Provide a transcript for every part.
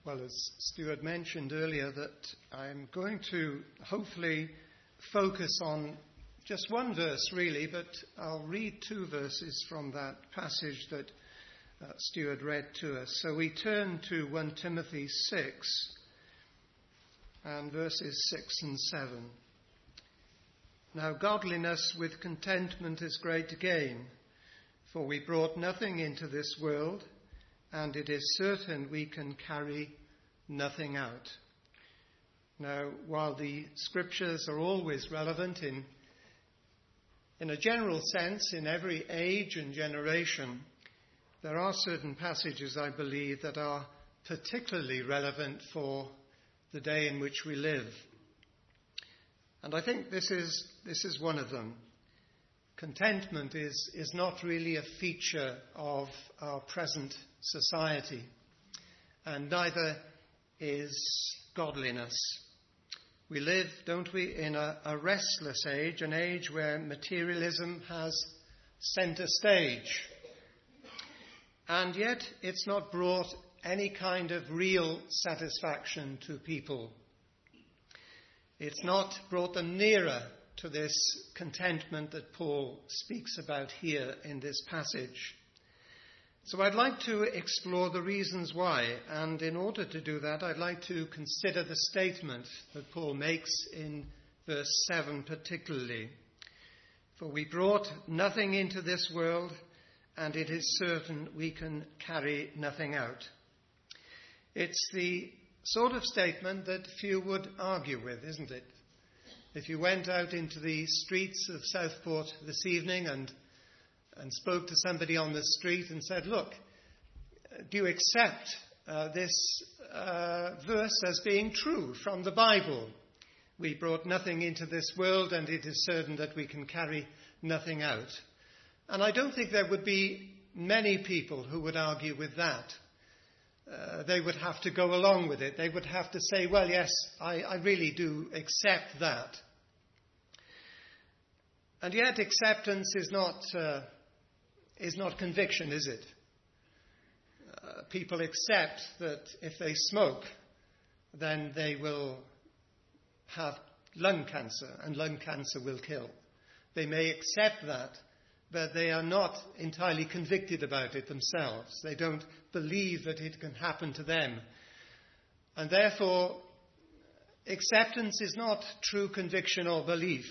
well, as Stuart mentioned earlier, that I'm going to hopefully focus on just one verse, really, but I'll read two verses from that passage that Stuart read to us. So we turn to 1 Timothy 6 and verses 6 and 7. Now, godliness with contentment is great gain, for we brought nothing into this world, and it is certain we can carry nothing out. Now, while the scriptures are always relevant in a general sense in every age and generation, there are certain passages, I believe, that are particularly relevant for the day in which we live. And I think this is one of them. Contentment is not really a feature of our present society, and neither is godliness. We live, don't we, in a restless age, an age where materialism has centre stage. And yet it's not brought any kind of real satisfaction to people. It's not brought them nearer to this contentment that Paul speaks about here in this passage. So I'd like to explore the reasons why, and in order to do that, I'd like to consider the statement that Paul makes in verse 7 particularly. For we brought nothing into this world, and it is certain we can carry nothing out. It's the sort of statement that few would argue with, isn't it? If you went out into the streets of Southport this evening and spoke to somebody on the street and said, look, do you accept this verse as being true from the Bible? We brought nothing into this world, and it is certain that we can carry nothing out. And I don't think there would be many people who would argue with that. They would have to go along with it. They would have to say, well, yes, I really do accept that. And yet acceptance is not conviction, is it? People accept that if they smoke, then they will have lung cancer, and lung cancer will kill. They may accept that, but they are not entirely convicted about it themselves. They don't believe that it can happen to them. And therefore, acceptance is not true conviction or belief.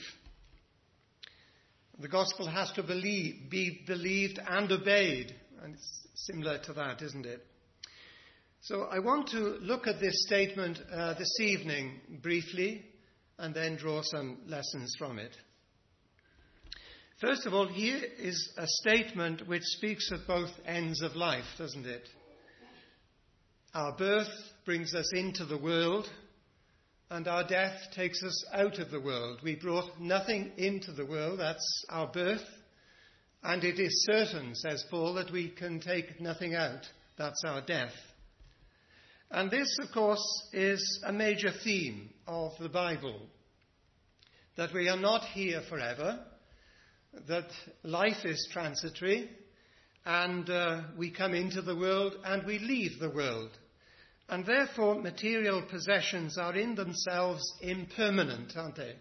The gospel has to be believed and obeyed. And it's similar to that, isn't it? So I want to look at this statement this evening briefly and then draw some lessons from it. First of all, here is a statement which speaks of both ends of life, doesn't it? Our birth brings us into the world, and our death takes us out of the world. We brought nothing into the world, that's our birth, and it is certain, says Paul, that we can take nothing out, that's our death. And this, of course, is a major theme of the Bible, that we are not here forever, that life is transitory, and we come into the world and we leave the world. And therefore, material possessions are in themselves impermanent, aren't they?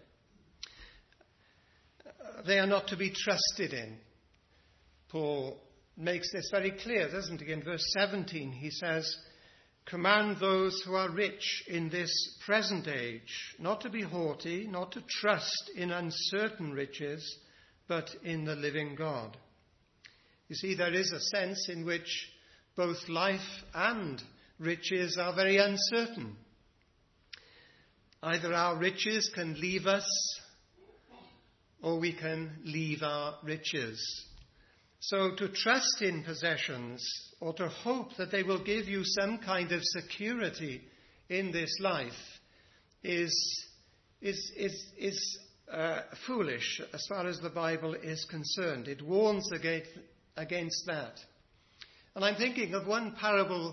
They are not to be trusted in. Paul makes this very clear, doesn't he? In verse 17, he says, command those who are rich in this present age not to be haughty, not to trust in uncertain riches, but in the living God. You see, there is a sense in which both life and riches are very uncertain. Either our riches can leave us, or we can leave our riches. So to trust in possessions, or to hope that they will give you some kind of security in this life, is foolish as far as the Bible is concerned. It warns against that. And I'm thinking of one parable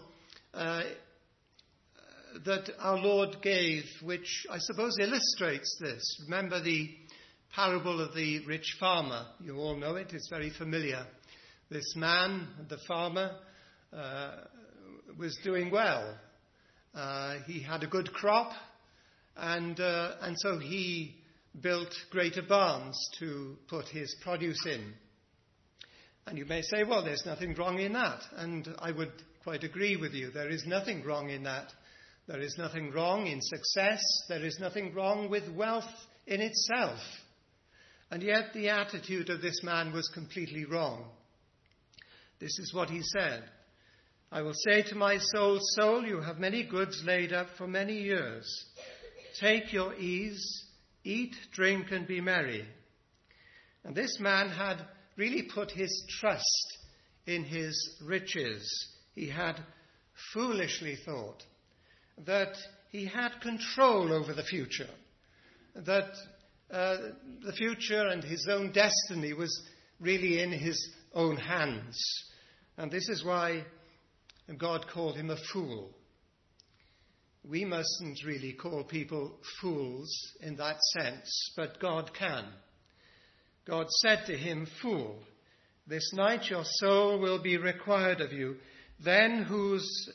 that our Lord gave, which I suppose illustrates this. Remember the parable of the rich farmer. You all know it. It's very familiar. This man, the farmer, was doing well. he had a good crop, and so he built greater barns to put his produce in. And you may say, well, there's nothing wrong in that. And I would quite agree with you. There is nothing wrong in that. There is nothing wrong in success. There is nothing wrong with wealth in itself. And yet the attitude of this man was completely wrong. This is what he said. I will say to my soul, soul, you have many goods laid up for many years. Take your ease, eat, drink, and be merry. And this man had really put his trust in his riches. He had foolishly thought that he had control over the future, that the future and his own destiny was really in his own hands. And this is why God called him a fool. We mustn't really call people fools in that sense, but God can. God said to him, fool, this night your soul will be required of you. Then whose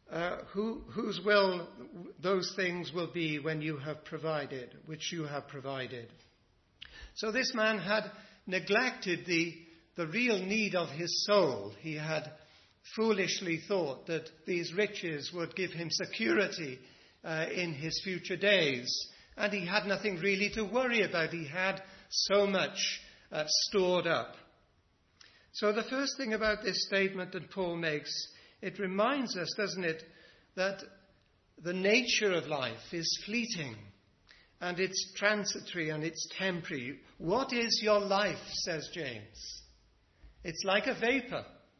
will those things will be when you have provided, which you have provided. So this man had neglected the real need of his soul. He had foolishly thought that these riches would give him security in his future days. And he had nothing really to worry about. He had so much stored up. So the first thing about this statement that Paul makes, it reminds us, doesn't it, that the nature of life is fleeting and it's transitory and it's temporary. What is your life, says James? It's like a vapor.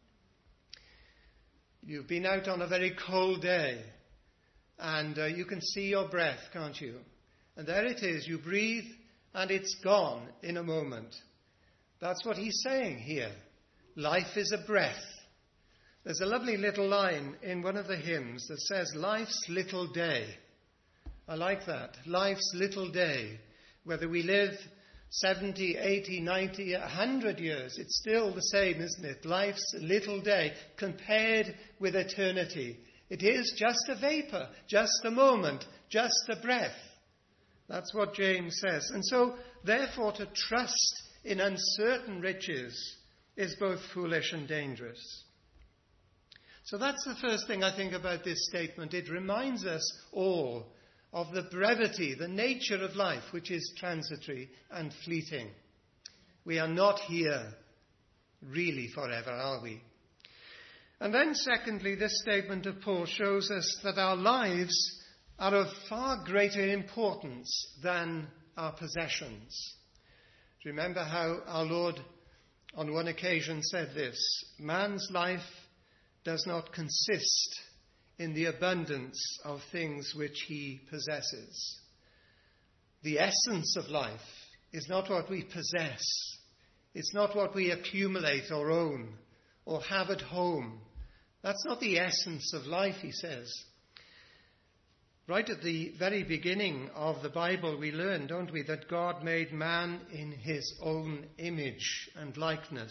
You've been out on a very cold day and you can see your breath, can't you? And there it is. You breathe and it's gone in a moment. That's what he's saying here. Life is a breath. There's a lovely little line in one of the hymns that says, life's little day. I like that. Life's little day. Whether we live 70, 80, 90, 100 years, it's still the same, isn't it? Life's little day compared with eternity. It is just a vapor, just a moment, just a breath. That's what James says. And so, therefore, to trust in uncertain riches is both foolish and dangerous. So that's the first thing I think about this statement. It reminds us all of the brevity, the nature of life, which is transitory and fleeting. We are not here really forever, are we? And then secondly, this statement of Paul shows us that our lives are of far greater importance than our possessions. Remember how our Lord on one occasion said this, man's life does not consist in the abundance of things which he possesses. The essence of life is not what we possess. It's not what we accumulate or own or have at home. That's not the essence of life, he says. Right at the very beginning of the Bible, we learn, don't we, that God made man in his own image and likeness.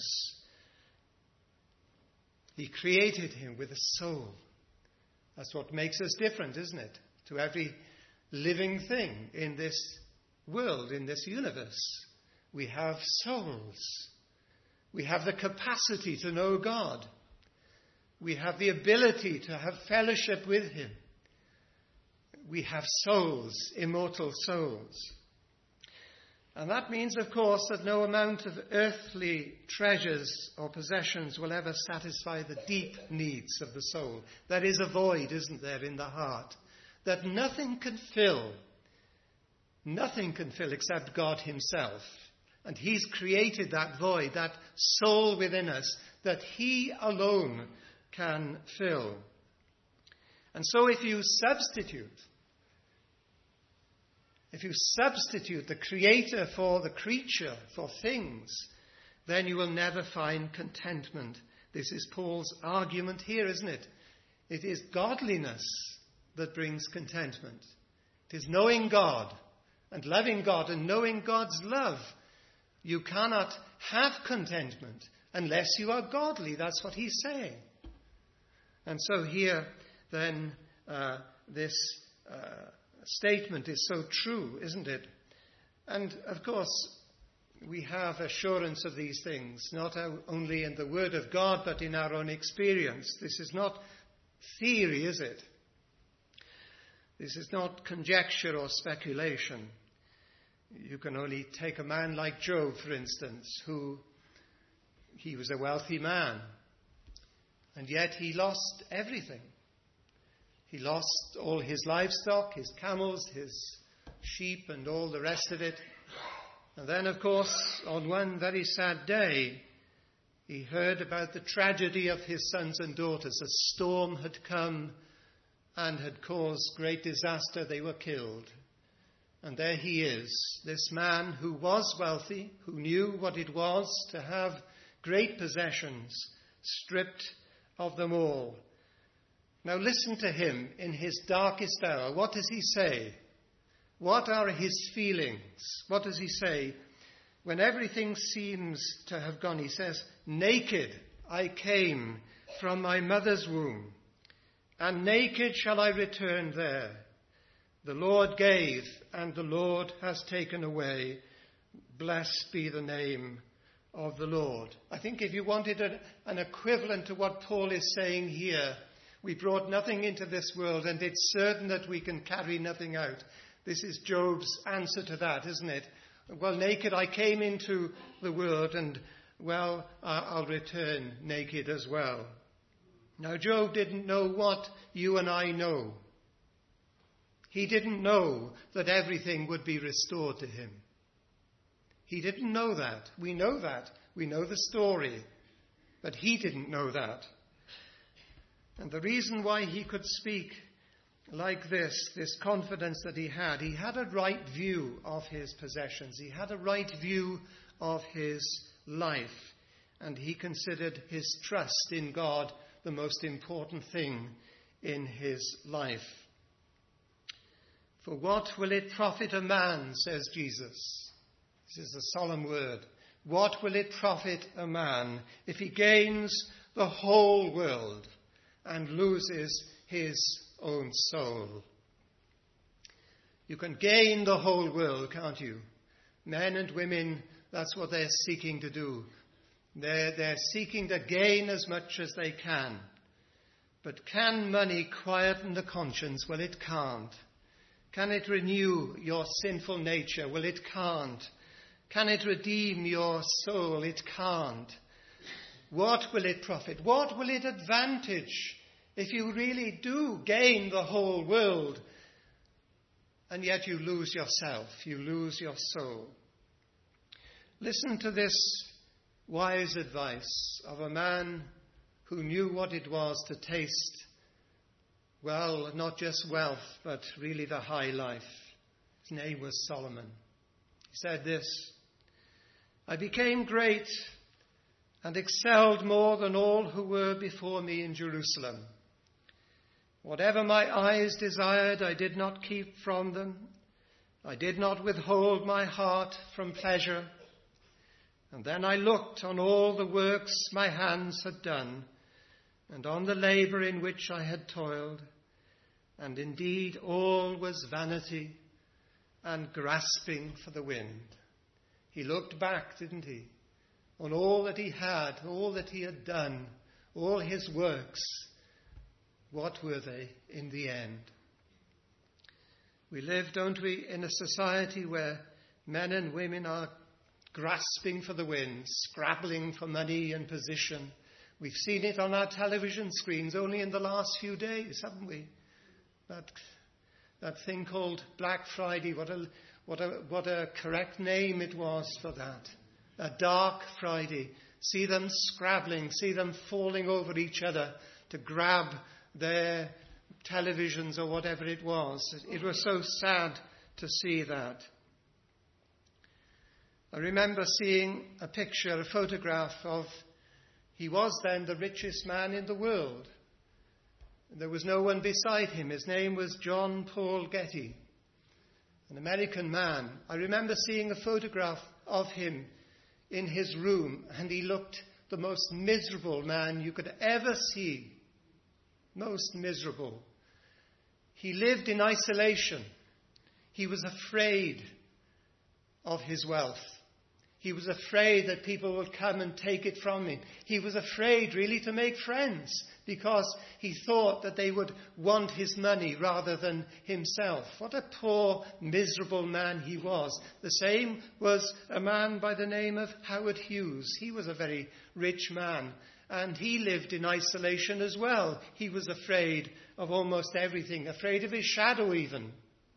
He created him with a soul. That's what makes us different, isn't it, to every living thing in this world, in this universe. We have souls. We have the capacity to know God. We have the ability to have fellowship with him. We have souls, immortal souls. And that means, of course, that no amount of earthly treasures or possessions will ever satisfy the deep needs of the soul. There is a void, isn't there, in the heart, that nothing can fill. Nothing can fill except God himself. And he's created that void, that soul within us, that he alone can fill. And so if you substitute the creator for the creature, for things, then you will never find contentment. This is Paul's argument here, isn't it? It is godliness that brings contentment. It is knowing God and loving God and knowing God's love. You cannot have contentment unless you are godly. That's what he's saying. And so here, then, this statement is so true, isn't it? And of course, we have assurance of these things, not only in the Word of God, but in our own experience. This is not theory, is it? This is not conjecture or speculation. You can only take a man like Job, for instance, he was a wealthy man, and yet he lost everything. He lost all his livestock, his camels, his sheep, and all the rest of it. And then, of course, on one very sad day, he heard about the tragedy of his sons and daughters. A storm had come and had caused great disaster. They were killed. And there he is, this man who was wealthy, who knew what it was to have great possessions, stripped of them all. Now listen to him in his darkest hour. What does he say? What are his feelings? What does he say? When everything seems to have gone, he says, "Naked I came from my mother's womb, and naked shall I return there. The Lord gave, and the Lord has taken away. Blessed be the name of the Lord." I think if you wanted an equivalent to what Paul is saying here, we brought nothing into this world, and it's certain that we can carry nothing out. This is Job's answer to that, isn't it? Well, naked I came into the world, and, well, I'll return naked as well. Now, Job didn't know what you and I know. He didn't know that everything would be restored to him. He didn't know that. We know that. We know the story. But he didn't know that. And the reason why he could speak like this confidence that he had a right view of his possessions. He had a right view of his life. And he considered his trust in God the most important thing in his life. For what will it profit a man, says Jesus. This is a solemn word. What will it profit a man if he gains the whole world and loses his own soul? You can gain the whole world, can't you? Men and women, that's what they're seeking to do. They're seeking to gain as much as they can. But can money quieten the conscience? Well, it can't. Can it renew your sinful nature? Well, it can't. Can it redeem your soul? It can't. What will it profit? What will it advantage if you really do gain the whole world and yet you lose yourself, you lose your soul? Listen to this wise advice of a man who knew what it was to taste, well, not just wealth, but really the high life. His name was Solomon. He said this: "I became great and excelled more than all who were before me in Jerusalem. Whatever my eyes desired, I did not keep from them. I did not withhold my heart from pleasure. And then I looked on all the works my hands had done, and on the labour in which I had toiled. And indeed all was vanity and grasping for the wind." He looked back, didn't he, on all that he had, all that he had done, all his works. What were they in the end? We live, don't we, in a society where men and women are grasping for the wind, scrabbling for money and position. We've seen it on our television screens only in the last few days, haven't we? That thing called Black Friday, what a correct name it was for that. A dark Friday. See them scrabbling, see them falling over each other to grab their televisions or whatever it was. It was so sad to see that. I remember seeing a picture, a photograph of, he was then the richest man in the world. There was no one beside him. His name was John Paul Getty, an American man. I remember seeing a photograph of him in his room, and he looked the most miserable man you could ever see. Most miserable. He lived in isolation. He was afraid of his wealth. He was afraid that people would come and take it from him. He was afraid really to make friends because he thought that they would want his money rather than himself. What a poor, miserable man he was. The same was a man by the name of Howard Hughes. He was a very rich man, and he lived in isolation as well. He was afraid of almost everything, afraid of his shadow even.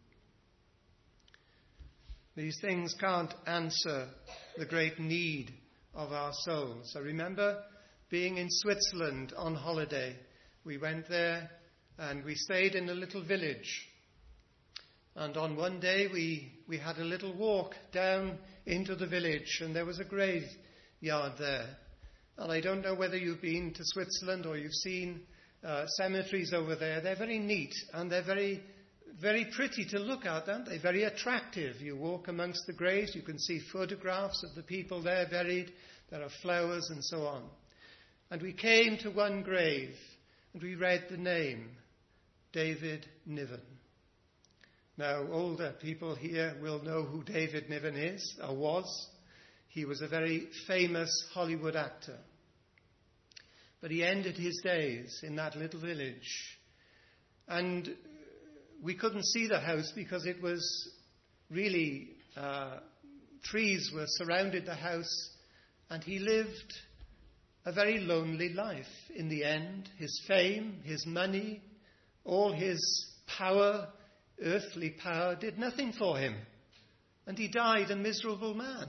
These things can't answer the great need of our souls. I remember being in Switzerland on holiday. We went there and we stayed in a little village. And on one day we had a little walk down into the village, and there was a graveyard there. And I don't know whether you've been to Switzerland or you've seen cemeteries over there. They're very neat and they're very, very pretty to look at, aren't they? Very attractive. You walk amongst the graves, you can see photographs of the people there buried. There are flowers and so on. And we came to one grave and we read the name, David Niven. Now, older people here will know who David Niven is, or was. He was a very famous Hollywood actor. But he ended his days in that little village. And we couldn't see the house because it was really, trees were surrounded the house, and he lived a very lonely life in the end. His fame, his money, all his power, earthly power, did nothing for him. And he died a miserable man.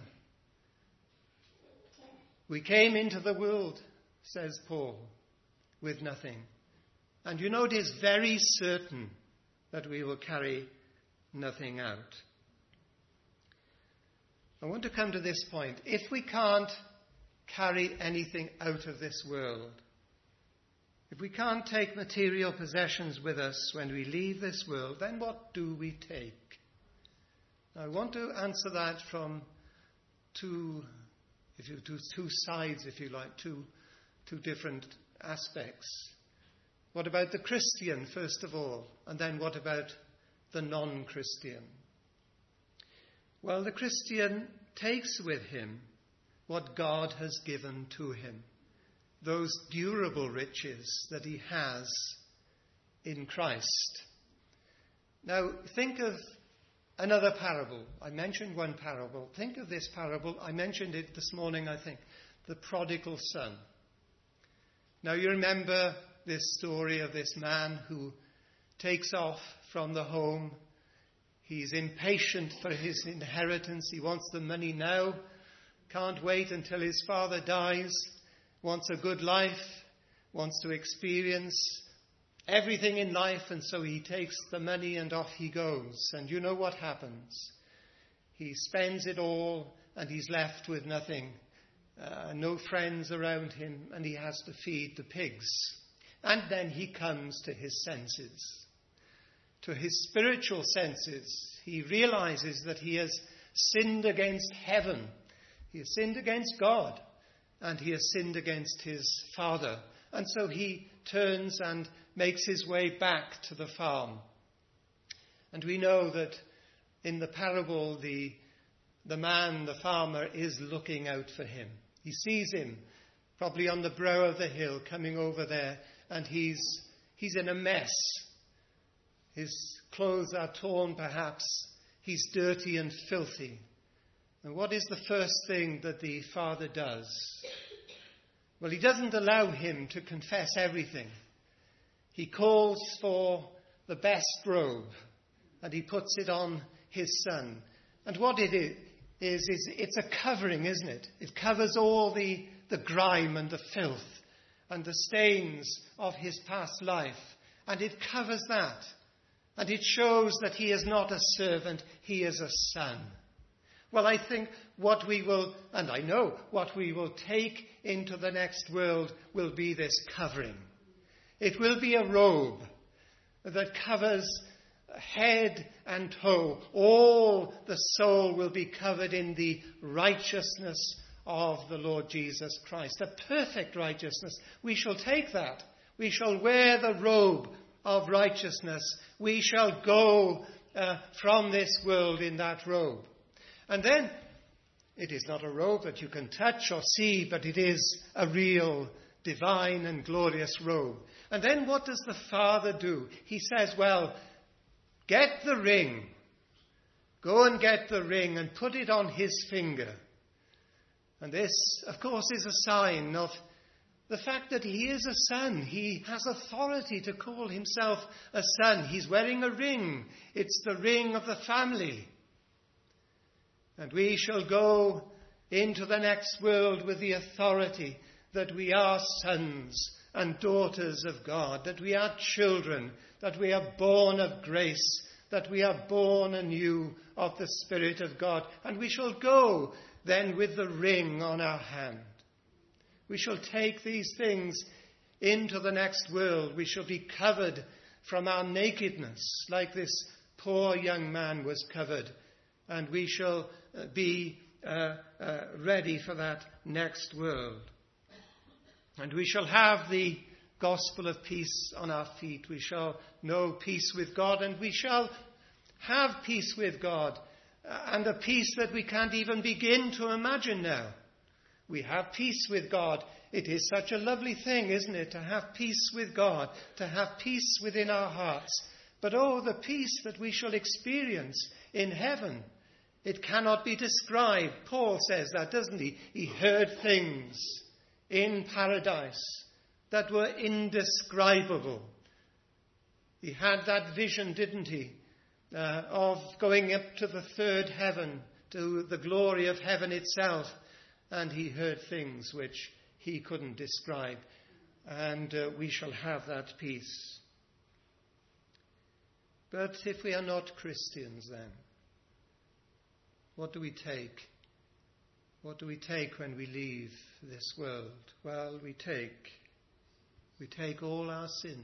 We came into the world, says Paul, with nothing. And you know, it is very certain that we will carry nothing out. I want to come to this point. If we can't carry anything out of this world, if we can't take material possessions with us when we leave this world, then what do we take? I want to answer that from two sides, if you like, two different aspects. What about the Christian, first of all, and then what about the non-Christian? Well, the Christian takes with him what God has given to him, those durable riches that he has in Christ. Now, think of another parable. I mentioned one parable. Think of this parable. I mentioned it this morning, I think. The prodigal son. Now, you remember this story of this man who takes off from the home. He's impatient for his inheritance. He wants the money now. Can't wait until his father dies. Wants a good life. Wants to experience everything in life, and so he takes the money and off he goes. And you know what happens. He spends it all and he's left with nothing. No friends around him, and he has to feed the pigs. And then he comes to his senses, to his spiritual senses. He realizes that he has sinned against heaven. He has sinned against God, and he has sinned against his father. And so he turns and makes his way back to the farm. And we know that in the parable, the man, the farmer, is looking out for him. He sees him, probably on the brow of the hill, coming over there, and he's in a mess. His clothes are torn, perhaps. He's dirty and filthy. And what is the first thing that the father does? Well, he doesn't allow him to confess everything. He calls for the best robe, and he puts it on his son. And what it is it's a covering, isn't it? It covers all the grime and the filth and the stains of his past life. And it covers that. And it shows that he is not a servant, he is a son. Well, I think what we will, and I know what we will take into the next world will be this covering. It will be a robe that covers head and toe. All the soul will be covered in the righteousness of the Lord Jesus Christ. A perfect righteousness. We shall take that. We shall wear the robe of righteousness we shall go from this world in that robe. And then, it is not a robe that you can touch or see, but it is a real divine and glorious robe. And then what does the Father do? He says, well, get the ring. Go and get the ring and put it on his finger. And this, of course, is a sign of the fact that he is a son. He has authority to call himself a son. He's wearing a ring. It's the ring of the family. And we shall go into the next world with the authority that we are sons and daughters of God, that we are children, that we are born of grace, that we are born anew of the Spirit of God. And we shall go then with the ring on our hand. We shall take these things into the next world. We shall be covered from our nakedness, like this poor young man was covered. And we shall be ready for that next world. And we shall have the gospel of peace on our feet. We shall know peace with God, and we shall have peace with God, and a peace that we can't even begin to imagine now. We have peace with God. It is such a lovely thing, isn't it, to have peace with God, to have peace within our hearts. But oh, the peace that we shall experience in heaven. It cannot be described. Paul says that, doesn't he? He heard things in paradise that were indescribable. He had that vision, didn't he, of going up to the third heaven, to the glory of heaven itself. And he heard things which he couldn't describe. And we shall have that peace. But if we are not Christians then, what do we take? What do we take when we leave this world? Well, we take all our sins.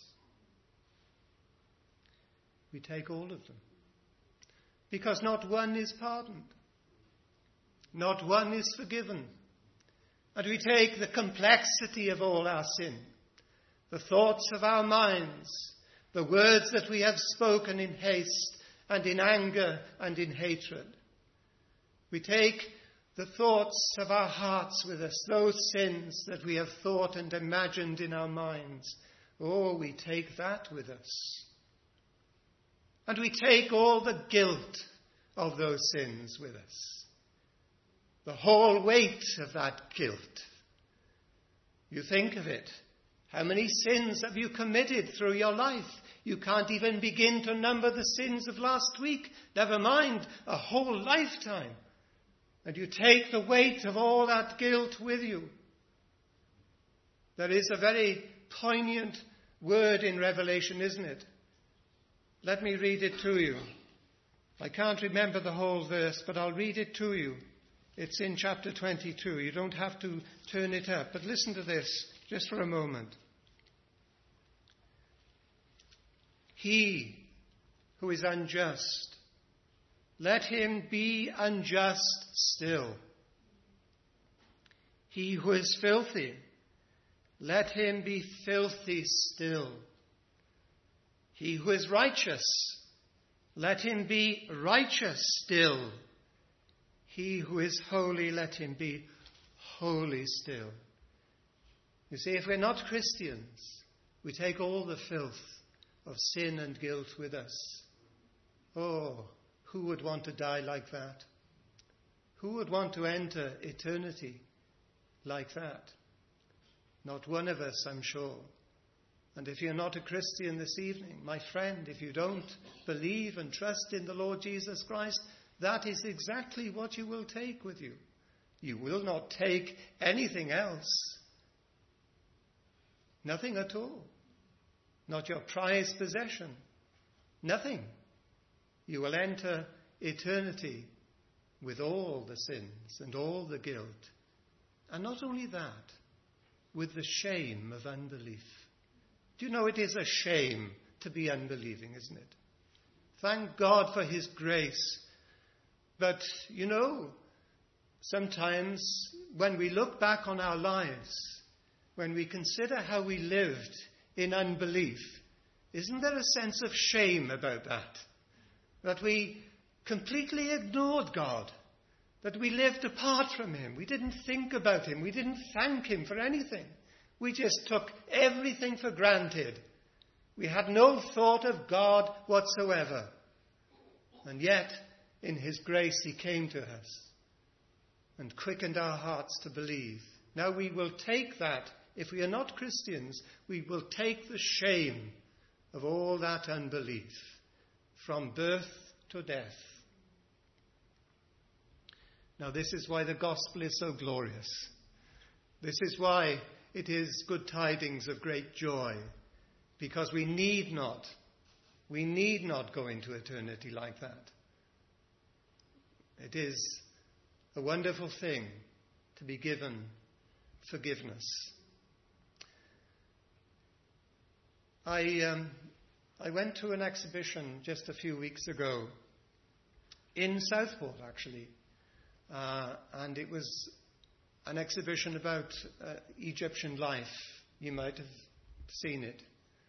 We take all of them. Because not one is pardoned. Not one is forgiven. And we take the complexity of all our sin, the thoughts of our minds, the words that we have spoken in haste and in anger and in hatred. We take the thoughts of our hearts with us, those sins that we have thought and imagined in our minds. Oh, we take that with us. And we take all the guilt of those sins with us. The whole weight of that guilt. You think of it. How many sins have you committed through your life? You can't even begin to number the sins of last week. Never mind a whole lifetime. And you take the weight of all that guilt with you. There is a very poignant word in Revelation, isn't it? Let me read it to you. I can't remember the whole verse, but I'll read it to you. It's in chapter 22. You don't have to turn it up, but listen to this just for a moment. He who is unjust, let him be unjust still. He who is filthy, let him be filthy still. He who is righteous, let him be righteous still. He who is holy, let him be holy still. You see, if we're not Christians, we take all the filth of sin and guilt with us. Oh, who would want to die like that? Who would want to enter eternity like that? Not one of us, I'm sure. And if you're not a Christian this evening, my friend, if you don't believe and trust in the Lord Jesus Christ, that is exactly what you will take with you. You will not take anything else. Nothing at all. Not your prized possession. Nothing. You will enter eternity with all the sins and all the guilt. And not only that, with the shame of unbelief. Do you know it is a shame to be unbelieving, isn't it? Thank God for his grace. But, you know, sometimes when we look back on our lives, when we consider how we lived in unbelief, Isn't there a sense of shame about that? That we completely ignored God, that we lived apart from him. We didn't think about him. We didn't thank him for anything. We just took everything for granted. We had no thought of God whatsoever. And yet, in his grace, he came to us and quickened our hearts to believe. Now we will take that. If we are not Christians, we will take the shame of all that unbelief from birth to death. Now this is why the gospel is so glorious. This is why it is good tidings of great joy, because we need not go into eternity like that. It is a wonderful thing to be given forgiveness. I went to an exhibition just a few weeks ago in Southport, actually, and it was an exhibition about Egyptian life. You might have seen it.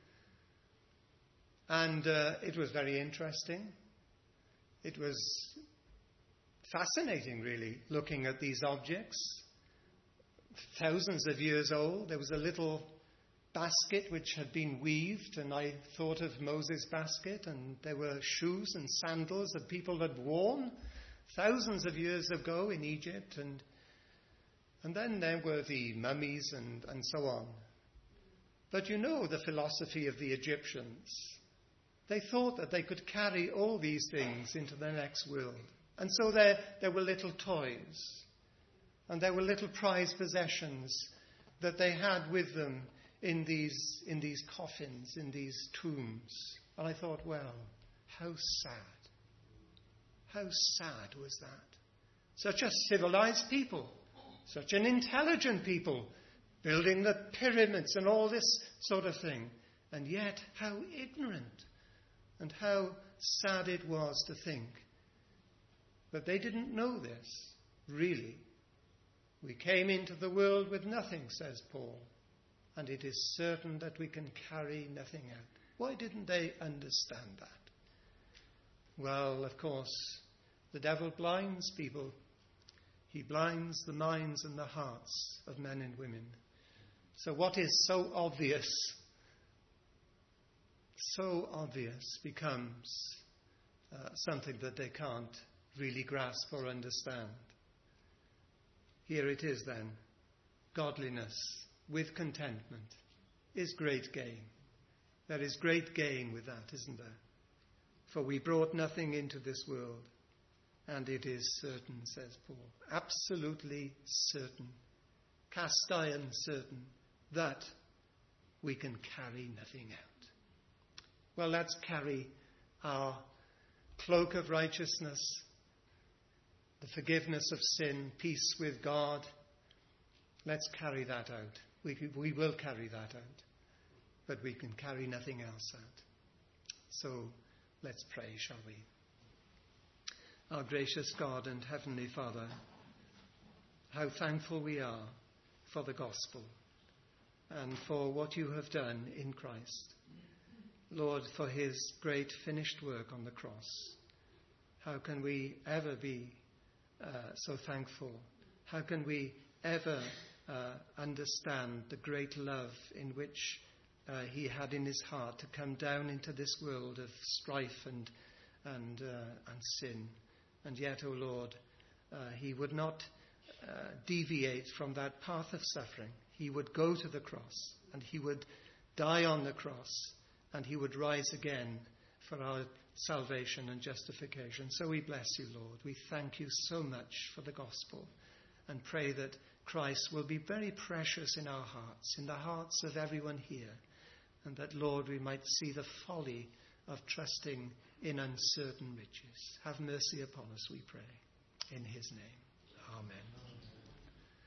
And it was very interesting. It was fascinating, really, looking at these objects. Thousands of years old. There was a little basket which had been weaved, and I thought of Moses' basket, and there were shoes and sandals that people had worn thousands of years ago in Egypt, and then there were the mummies and so on. But you know the philosophy of the Egyptians. They thought that they could carry all these things into the next world. And so there were little toys, and there were little prized possessions that they had with them in these coffins, in these tombs. And I thought, well, how sad. How sad was that? Such a civilized people, such an intelligent people, building the pyramids and all this sort of thing. And yet, how ignorant and how sad it was to think. But they didn't know this, really. We came into the world with nothing, says Paul, and it is certain that we can carry nothing out. Why didn't they understand that? Well, of course, the devil blinds people. He blinds the minds and the hearts of men and women. So what is so obvious becomes something that they can't really grasp or understand. Here it is then. Godliness with contentment is great gain. There is great gain with that, isn't there? For we brought nothing into this world, and it is certain, says Paul, absolutely certain, cast iron certain, that we can carry nothing out. Well, let's carry our cloak of righteousness, the forgiveness of sin, peace with God. Let's carry that out. We will carry that out. But we can carry nothing else out. So let's pray, shall we? Our gracious God and Heavenly Father, how thankful we are for the gospel and for what you have done in Christ. Lord, for his great finished work on the cross. How can we ever be so thankful? How can we ever understand the great love in which he had in his heart to come down into this world of strife and sin? And yet, O Lord, he would not deviate from that path of suffering. He would go to the cross, and he would die on the cross, and he would rise again for our salvation and justification. So we bless you, Lord. We thank you so much for the gospel, and pray that Christ will be very precious in our hearts, in the hearts of everyone here, and that, Lord, we might see the folly of trusting in uncertain riches. Have mercy upon us, we pray. In his name. Amen.